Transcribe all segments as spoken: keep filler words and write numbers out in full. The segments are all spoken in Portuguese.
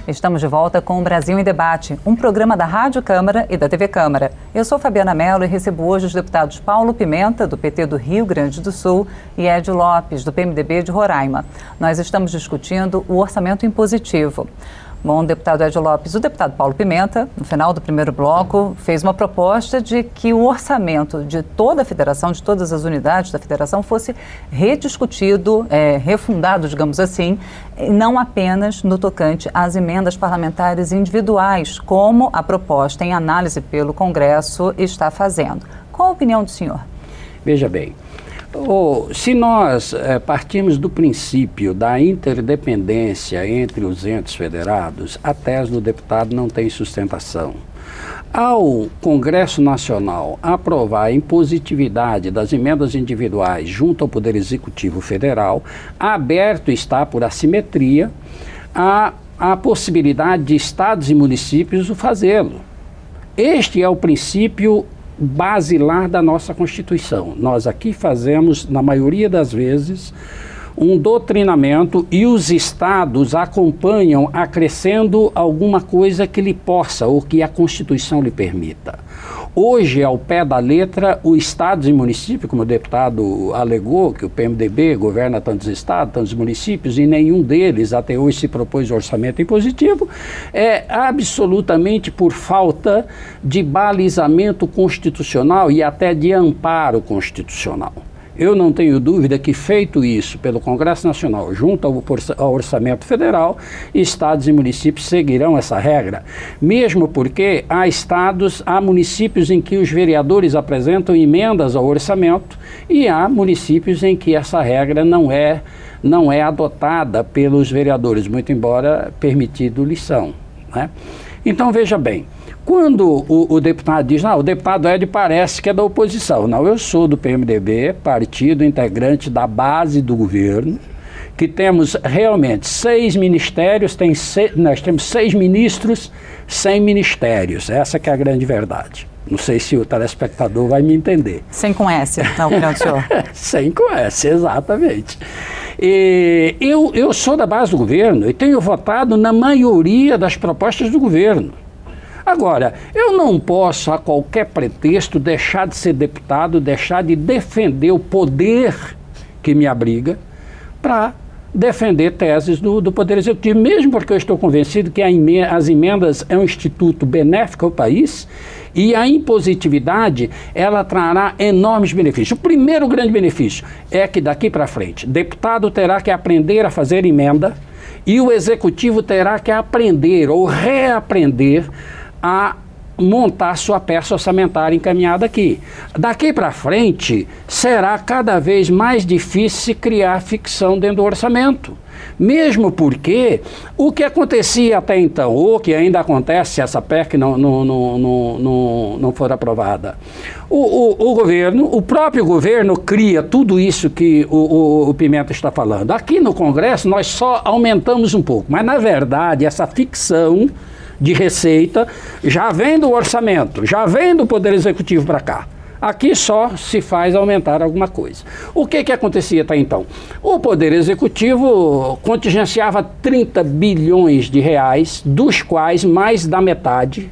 Estamos de volta com o Brasil em Debate, um programa da Rádio Câmara e da T V Câmara. Eu sou Fabiana Mello e recebo hoje os deputados Paulo Pimenta, do P T do Rio Grande do Sul, e Ed Lopes, do P M D B de Roraima. Nós estamos discutindo o orçamento impositivo. Bom, deputado Ed Lopes, o deputado Paulo Pimenta, no final do primeiro bloco, fez uma proposta de que o orçamento de toda a federação, de todas as unidades da federação, fosse rediscutido, é, refundado, digamos assim, não apenas no tocante às emendas parlamentares individuais, como a proposta em análise pelo Congresso está fazendo. Qual a opinião do senhor? Veja bem, Oh, se nós eh, partirmos do princípio da interdependência entre os entes federados, a tese do deputado não tem sustentação. Ao Congresso Nacional aprovar a impositividade das emendas individuais junto ao Poder Executivo Federal, aberto está, por assimetria, a, a possibilidade de estados e municípios o fazê-lo. Este é o princípio basilar da nossa Constituição. Nós aqui fazemos, na maioria das vezes, um doutrinamento e os estados acompanham acrescendo alguma coisa que lhe possa ou que a Constituição lhe permita. Hoje, ao pé da letra, os estados e municípios, como o deputado alegou, que o P M D B governa tantos estados, tantos municípios, e nenhum deles até hoje se propôs orçamento impositivo, é absolutamente por falta de balizamento constitucional e até de amparo constitucional. Eu não tenho dúvida que, feito isso pelo Congresso Nacional junto ao orçamento federal, estados e municípios seguirão essa regra, mesmo porque há estados, há municípios em que os vereadores apresentam emendas ao orçamento e há municípios em que essa regra não é, não é adotada pelos vereadores, muito embora permitido lição, né? Então, veja bem, quando o, o deputado diz, não, o deputado Ed parece que é da oposição. Não, eu sou do P M D B, partido integrante da base do governo, que temos realmente seis ministérios, tem seis, nós temos seis ministros sem ministérios. Essa que é a grande verdade. Não sei se o telespectador vai me entender. Sem com S, na opinião do senhor. Sem com S, exatamente. E eu, eu sou da base do governo e tenho votado na maioria das propostas do governo. Agora, eu não posso, a qualquer pretexto, deixar de ser deputado, deixar de defender o poder que me abriga para defender teses do, do Poder Executivo, mesmo porque eu estou convencido que a emenda, as emendas é um instituto benéfico ao país e a impositividade, ela trará enormes benefícios. O primeiro grande benefício é que daqui para frente, deputado terá que aprender a fazer emenda e o Executivo terá que aprender ou reaprender a montar sua peça orçamentária encaminhada aqui. Daqui para frente, será cada vez mais difícil se criar ficção dentro do orçamento. Mesmo porque o que acontecia até então, ou que ainda acontece se essa P E C não, não, não, não, não, não for aprovada, o, o, o governo, o próprio governo cria tudo isso que o, o, o Pimenta está falando. Aqui no Congresso nós só aumentamos um pouco, mas na verdade essa ficção de receita já vem do orçamento, já vem do Poder Executivo para cá. Aqui só se faz aumentar alguma coisa. O que que acontecia até então? O Poder Executivo contingenciava trinta bilhões de reais, dos quais mais da metade,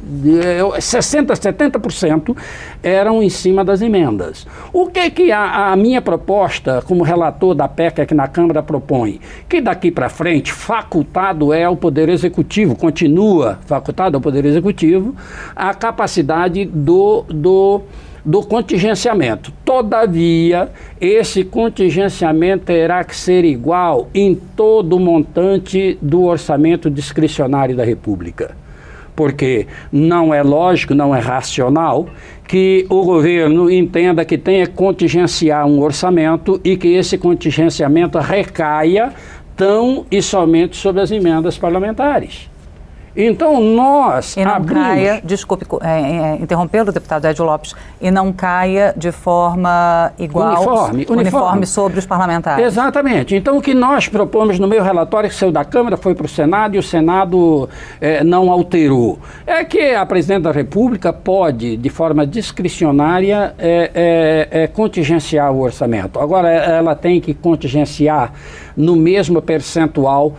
sessenta, setenta por cento eram em cima das emendas. O que que a, a minha proposta como relator da P E C aqui na Câmara propõe? Que daqui para frente facultado é ao Poder Executivo, continua facultado ao Poder Executivo a capacidade do, do, do contingenciamento. Todavia, esse contingenciamento terá que ser igual em todo o montante do orçamento discricionário da República. Porque não é lógico, não é racional que o governo entenda que tenha que contingenciar um orçamento e que esse contingenciamento recaia tão e somente sobre as emendas parlamentares. Então, nós e não abrimos... caia, desculpe é, é, interrompê-lo, deputado Ed Lopes, e não caia de forma igual, uniforme, uniforme. uniforme sobre os parlamentares. Exatamente. Então, o que nós propomos no meu relatório, que saiu da Câmara, foi para o Senado, e o Senado é, não alterou. É que a Presidente da República pode, de forma discricionária, é, é, é, contingenciar o orçamento. Agora, ela tem que contingenciar no mesmo percentual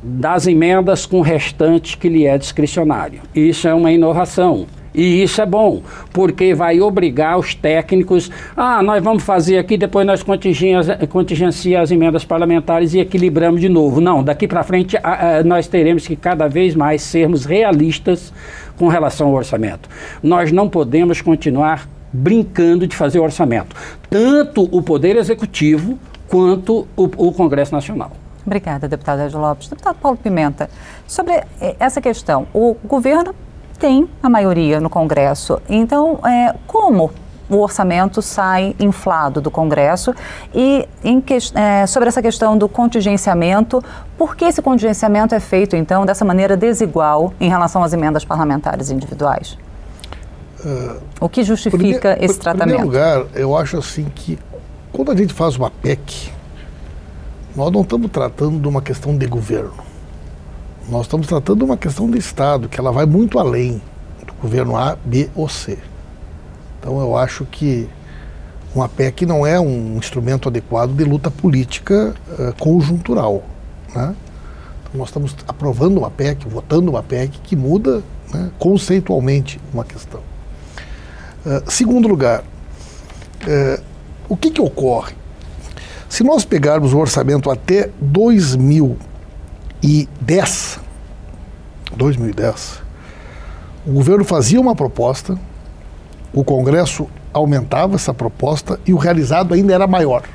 das emendas com o restante que lhe é discricionário. Isso é uma inovação. E isso é bom, porque vai obrigar os técnicos, ah, nós vamos fazer aqui, depois nós contingenciamos as emendas parlamentares e equilibramos de novo. Não, daqui para frente a, a, nós teremos que cada vez mais sermos realistas com relação ao orçamento. Nós não podemos continuar brincando de fazer orçamento, tanto o Poder Executivo quanto o, o Congresso Nacional. Obrigada, deputado Edio Lopes. Deputado Paulo Pimenta, sobre essa questão, o governo tem a maioria no Congresso, então é, como o orçamento sai inflado do Congresso e em que, é, sobre essa questão do contingenciamento, por que esse contingenciamento é feito então dessa maneira desigual em relação às emendas parlamentares individuais? Uh, o que justifica prime- esse tratamento? Em primeiro lugar, eu acho assim que quando a gente faz uma P E C, nós não estamos tratando de uma questão de governo. Nós estamos tratando de uma questão de Estado, que ela vai muito além do governo A, B ou C. Então eu acho que uma P E C não é um instrumento adequado de luta política uh, conjuntural, né? Então nós estamos aprovando uma P E C, votando uma P E C que muda, né, conceitualmente uma questão. Uh, segundo lugar, uh, o que que ocorre? Se nós pegarmos o orçamento até dois mil e dez, dois mil e dez, o governo fazia uma proposta, o Congresso aumentava essa proposta e o realizado ainda era maior.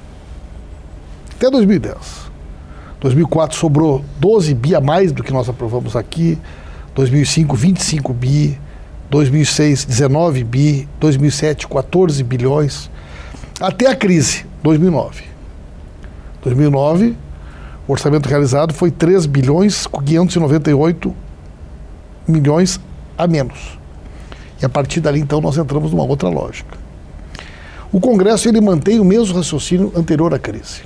Até dois mil e dez. dois mil e quatro sobrou doze bi a mais do que nós aprovamos aqui, dois mil e cinco, vinte e cinco bi, dois mil e seis, dezenove bi, dois mil e sete, quatorze bilhões, até a crise, dois mil e nove. dois mil e nove, o orçamento realizado foi três bilhões quinhentos e noventa e oito milhões a menos. E a partir dali, então, nós entramos numa outra lógica. O Congresso, ele mantém o mesmo raciocínio anterior à crise.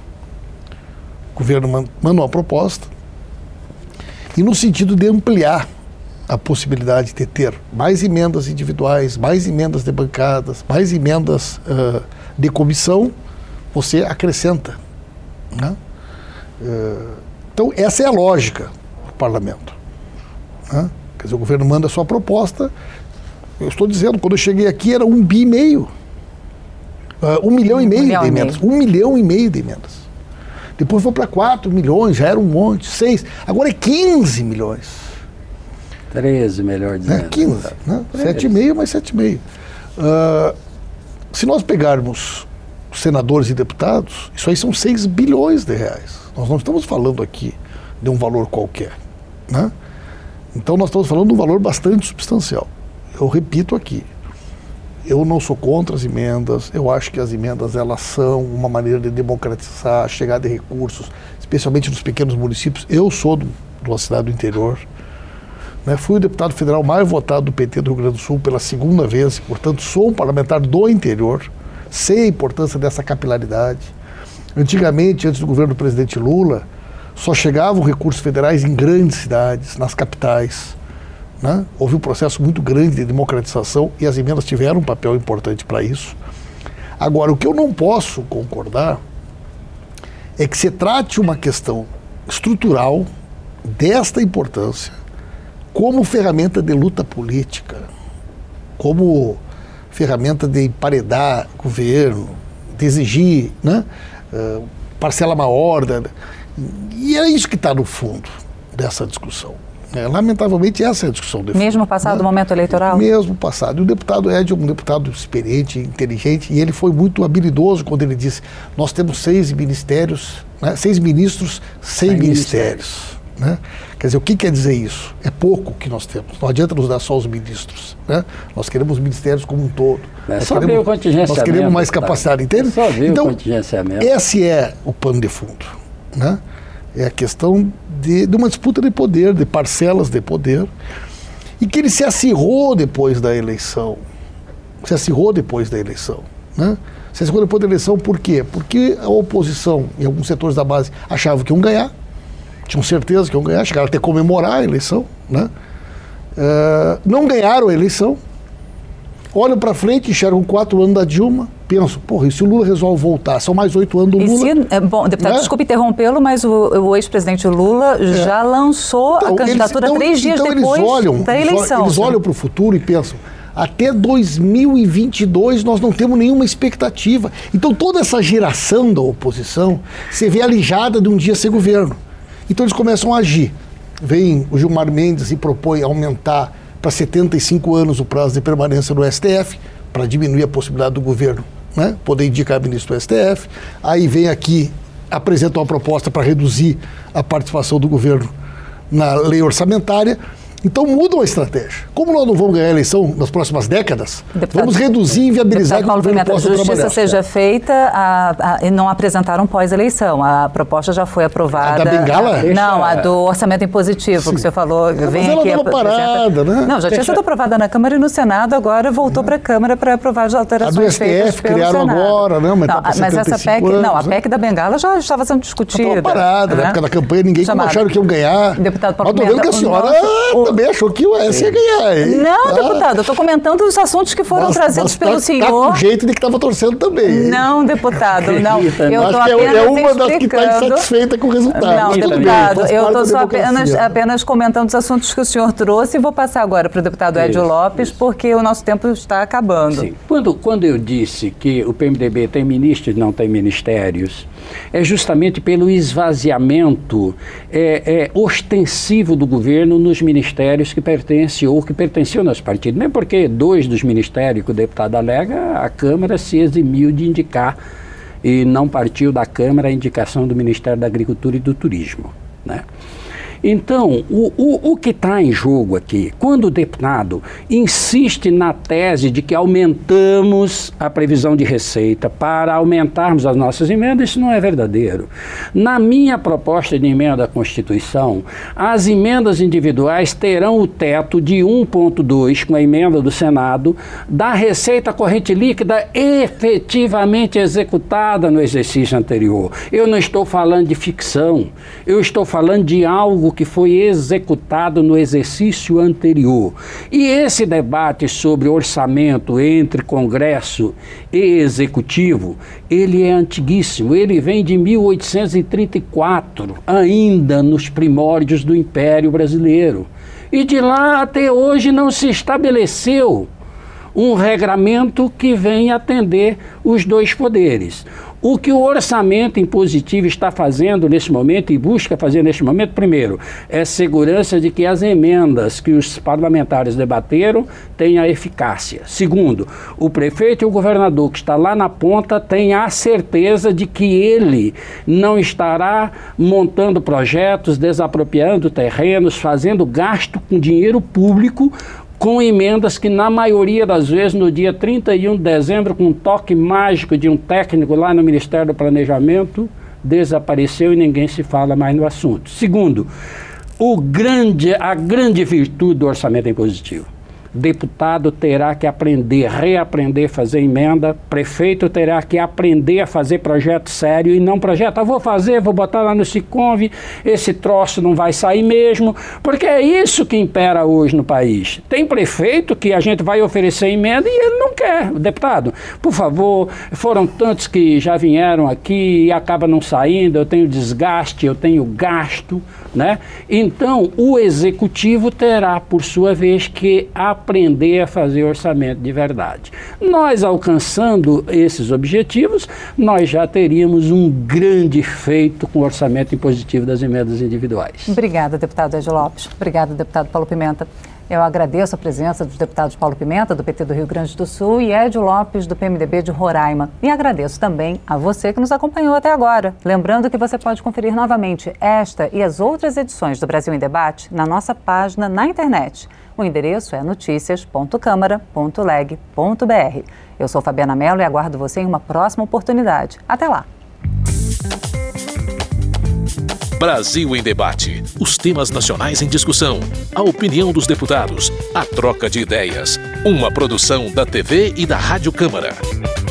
O governo manda uma proposta e no sentido de ampliar a possibilidade de ter mais emendas individuais, mais emendas de bancadas, mais emendas uh, de comissão, você acrescenta, né? Uh, então, essa é a lógica do parlamento, né? Quer dizer, o governo manda a sua proposta. Eu estou dizendo, quando eu cheguei aqui era um bi e meio, uh, um milhão e meio de emendas, um milhão e meio de emendas. Depois foi para quatro milhões, já era um monte, seis, agora é quinze milhões. treze, melhor dizendo. É, quinze, né? sete vírgula cinco mais sete vírgula cinco. Uh, se nós pegarmos senadores e deputados, isso aí são seis bilhões de reais. Nós não estamos falando aqui de um valor qualquer, né? Então nós estamos falando de um valor bastante substancial. Eu repito aqui, eu não sou contra as emendas, eu acho que as emendas elas são uma maneira de democratizar a chegada de recursos, especialmente nos pequenos municípios. Eu sou do, de uma cidade do interior, né? Fui o deputado federal mais votado do P T do Rio Grande do Sul pela segunda vez, portanto sou um parlamentar do interior, sei a importância dessa capilaridade. Antigamente, antes do governo do presidente Lula, só chegavam recursos federais em grandes cidades, nas capitais, né? Houve um processo muito grande de democratização e as emendas tiveram um papel importante para isso. Agora, o que eu não posso concordar é que se trate uma questão estrutural desta importância como ferramenta de luta política, como ferramenta de emparedar governo, de exigir, né, uh, parcela maior. Da, e é isso que está no fundo dessa discussão. É, lamentavelmente, essa é a discussão. De Mesmo fundo, passado né? o momento eleitoral? Mesmo passado. E o deputado Edio é um deputado experiente, inteligente, e ele foi muito habilidoso quando ele disse: nós temos seis ministérios, né, seis ministros, sem, sem ministérios. ministérios. Né? Quer dizer, o que quer dizer isso? É pouco que nós temos. Não adianta nos dar só os ministros, né? Nós queremos ministérios como um todo. É, nós só queremos, ver o contingenciamento. Nós queremos mais capacidade, entende? Só ver então, o contingenciamento. Esse é o pano de fundo, né? É a questão de, de uma disputa de poder, de parcelas de poder, e que ele se acirrou depois da eleição. Se acirrou depois da eleição, né? Se acirrou depois da eleição por quê? Porque a oposição e alguns setores da base achavam que iam ganhar, tinham certeza que iam ganhar, chegaram até comemorar a eleição, né? Uh, não ganharam a eleição, olham para frente, enxergam quatro anos da Dilma, penso, porra, e se o Lula resolve voltar? São mais oito anos do e Lula. Se, é, bom, deputado, né? Desculpe interrompê-lo, mas o, o ex-presidente Lula é. já lançou então, a candidatura eles, então, três dias então depois eles olham, da eleição. Eles olham para o futuro e pensam, até dois mil e vinte e dois nós não temos nenhuma expectativa. Então toda essa geração da oposição se vê alijada de um dia ser governo. Então eles começam a agir. Vem o Gilmar Mendes e propõe aumentar para setenta e cinco anos o prazo de permanência no S T F, para diminuir a possibilidade do governo, né, poder indicar ministro do S T F. Aí vem aqui, apresenta uma proposta para reduzir a participação do governo na lei orçamentária. Então mudam a estratégia. Como nós não vamos ganhar a eleição nas próximas décadas, deputado, vamos reduzir e inviabilizar que o governo possa trabalhar. A justiça seja feita a, a, e não apresentaram pós-eleição. A proposta já foi aprovada. A da Bengala? A, não, a do orçamento impositivo, Sim. que você falou. É, vem mas ela aqui estava parada, né? Não, já tinha sido aprovada na Câmara e no Senado, agora voltou é. para a Câmara para aprovar as alterações. A do S T F criaram Senado. agora, né? Mas, não, mas essa P E C, anos, não, a né? P E C da Bengala já estava sendo discutida. Estava parada, né? Na época da campanha, ninguém como acharam que iam ganhar. Deputado Paulo Pimenta, que a senhora nosso, também achou que o S ia ganhar. Hein? Não, ah. deputado, eu estou comentando os assuntos que foram mas, trazidos mas pelo tá, senhor. Tá com jeito de que estava torcendo também. Hein? Não, deputado, não. Eu estou apenas é, é uma das que está insatisfeita com o resultado. Não, deputado, bem, eu estou só apenas, apenas comentando os assuntos que o senhor trouxe e vou passar agora para o deputado Edio Lopes, porque o nosso tempo está acabando. Sim. Quando, quando eu disse que o P M D B tem ministros e não tem ministérios, é justamente pelo esvaziamento é, é, ostensivo do governo nos ministérios que pertencem ou que pertenciam aos partidos. Nem porque dois dos ministérios que o deputado alega, a Câmara se eximiu de indicar e não partiu da Câmara a indicação do Ministério da Agricultura e do Turismo, né? Então, o, o, o que está em jogo aqui, quando o deputado insiste na tese de que aumentamos a previsão de receita para aumentarmos as nossas emendas, isso não é verdadeiro. Na minha proposta de emenda à Constituição, as emendas individuais terão o teto de um vírgula dois, com a emenda do Senado, da receita corrente líquida efetivamente executada no exercício anterior. Eu não estou falando de ficção, eu estou falando de algo que foi executado no exercício anterior. E esse debate sobre orçamento entre Congresso e Executivo, ele é antiguíssimo, ele vem de mil oitocentos e trinta e quatro, ainda nos primórdios do Império Brasileiro. E de lá até hoje não se estabeleceu um regramento que venha atender os dois poderes. O que o orçamento impositivo está fazendo nesse momento e busca fazer neste momento, primeiro, é segurança de que as emendas que os parlamentares debateram tenham eficácia. Segundo, o prefeito e o governador que está lá na ponta tem a certeza de que ele não estará montando projetos, desapropriando terrenos, fazendo gasto com dinheiro público, com emendas que, na maioria das vezes, no dia trinta e um de dezembro, com um toque mágico de um técnico lá no Ministério do Planejamento, desapareceu e ninguém se fala mais no assunto. Segundo, o grande, a grande virtude do orçamento impositivo. Deputado terá que aprender, reaprender a fazer emenda, prefeito terá que aprender a fazer projeto sério e não projeto, ah, vou fazer, vou botar lá no Siconv, esse troço não vai sair mesmo, porque é isso que impera hoje no país. Tem prefeito que a gente vai oferecer emenda e ele não quer. Deputado, por favor, foram tantos que já vieram aqui e acaba não saindo, eu tenho desgaste, eu tenho gasto, né? Então, o executivo terá, por sua vez, que aprender a fazer orçamento de verdade. Nós, alcançando esses objetivos, nós já teríamos um grande feito com o orçamento impositivo das emendas individuais. Obrigada, deputado Edio Lopes. Obrigada, deputado Paulo Pimenta. Eu agradeço a presença dos deputados Paulo Pimenta, do P T do Rio Grande do Sul, e Edio Lopes, do P M D B de Roraima. E agradeço também a você que nos acompanhou até agora. Lembrando que você pode conferir novamente esta e as outras edições do Brasil em Debate na nossa página na internet. O endereço é noticias ponto câmara ponto leg ponto br. Eu sou Fabiana Mello e aguardo você em uma próxima oportunidade. Até lá! Brasil em Debate. Os temas nacionais em discussão. A opinião dos deputados. A troca de ideias. Uma produção da T V e da Rádio Câmara.